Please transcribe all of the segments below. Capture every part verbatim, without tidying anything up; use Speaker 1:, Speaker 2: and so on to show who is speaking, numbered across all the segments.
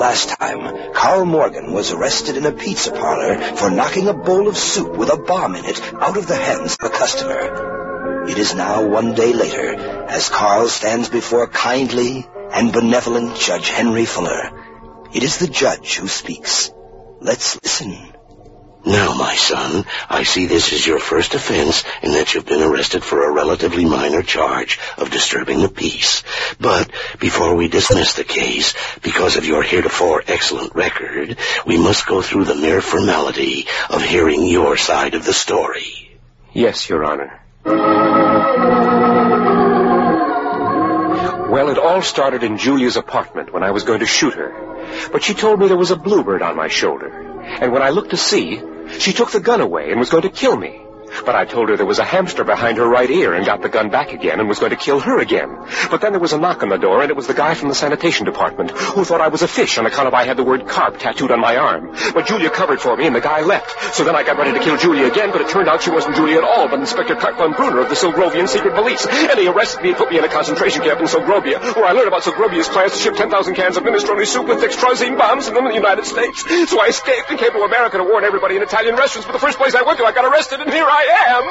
Speaker 1: last time, Carl Morgan was arrested in a pizza parlor for knocking a bowl of soup with a bomb in it out of the hands of a customer. It is now one day later, as Carl stands before kindly and benevolent Judge Henry Fuller. It is the judge who speaks. Let's listen.
Speaker 2: Now, my son, I see this is your first offense and that you've been arrested for a relatively minor charge of disturbing the peace. But before we dismiss the case, because of your heretofore excellent record, we must go through the mere formality of hearing your side of the story.
Speaker 3: Yes, Your Honor. Well, it all started in Julia's apartment when I was going to shoot her. But she told me there was a bluebird on my shoulder. And when I looked to see, she took the gun away and was going to kill me. But I told her there was a hamster behind her right ear and got the gun back again and was going to kill her again. But then there was a knock on the door, and it was the guy from the sanitation department who thought I was a fish on account of I had the word carp tattooed on my arm. But Julia covered for me, and the guy left. So then I got ready to kill Julia again, but it turned out she wasn't Julia at all, but Inspector Kurt von Brunner of the Segrovian Secret Police. And he arrested me and put me in a concentration camp in Segovia, where I learned about Segrovia's plans to ship ten thousand cans of minestrone soup with dextrosine bombs in them in the United States. So I escaped and came to America to warn everybody in Italian restaurants, but the first place I went to, I got arrested, and here I am.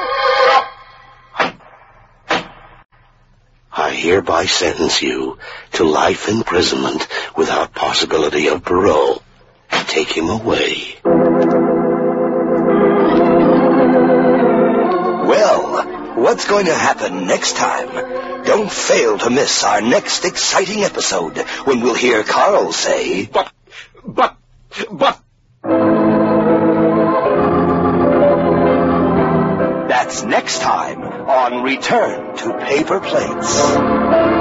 Speaker 2: I hereby sentence you to life imprisonment without possibility of parole. Take him away.
Speaker 1: Well, what's going to happen next time? Don't fail to miss our next exciting episode when we'll hear Carl say,
Speaker 3: But, but, but...
Speaker 1: That's next time on Return to Paper Plates.